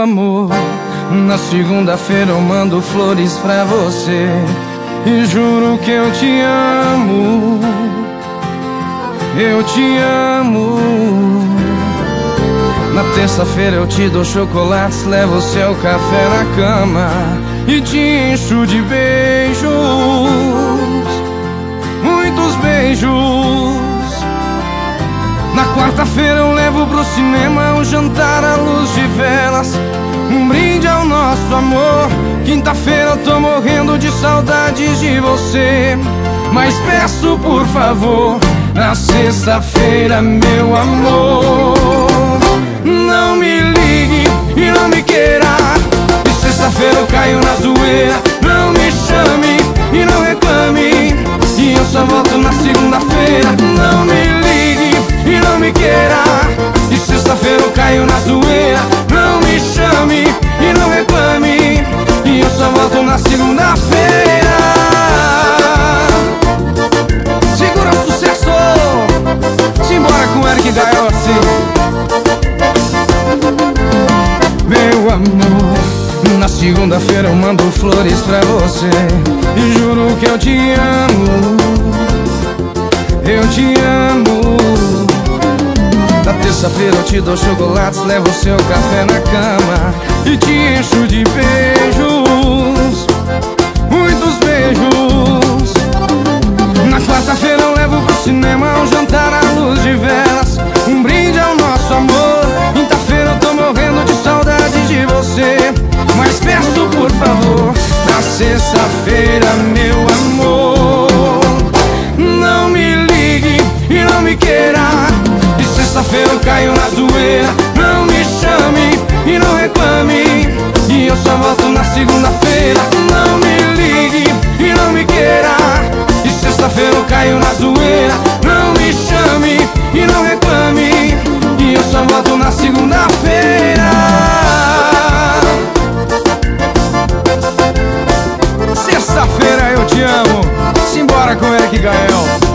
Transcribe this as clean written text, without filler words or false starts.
amor, na segunda-feira eu mando flores pra você e juro que eu te amo. Eu te amo. Na terça-feira eu te dou chocolates, levo seu café na cama e te encho de beijos, muitos beijos. Na quarta-feira eu levo pro cinema um jantar à luz de velas, um brinde ao nosso amor. Quinta-feira eu tô morrendo de saudades de você, mas peço por favor, na sexta-feira, meu amor, não me ligue e não me queira. De sexta-feira eu caio na zoeira, não me chame e não reclame, e eu só volto na segunda-feira. Não me ligue e não me queira. De sexta-feira eu caio na zoeira, não me chame e não reclame, e eu só volto na segunda-feira. Segura o sucesso, simbora com Eric Gaiossi. Meu amor, na segunda-feira eu mando flores pra você e juro que eu te amo. Eu te amo. Na terça-feira eu te dou chocolates, levo seu café na cama e te encho de beijos, muitos beijos. Na quarta-feira eu levo pro cinema um jantar à luz de velas, um brinde ao nosso amor. Quinta-feira eu tô morrendo de saudade de você, mas peço por favor, na sexta-feira, meu amor, não me ligue e não me queira. De sexta-feira eu caio na zoeira, não me chame e não reclame, e eu só volto na segunda-feira. Não me ligue e não me queira. De sexta-feira eu caio na zoeira, não me chame e não reclame, e eu só volto na segunda-feira. Sexta-feira eu te amo. Simbora com Eric Gael.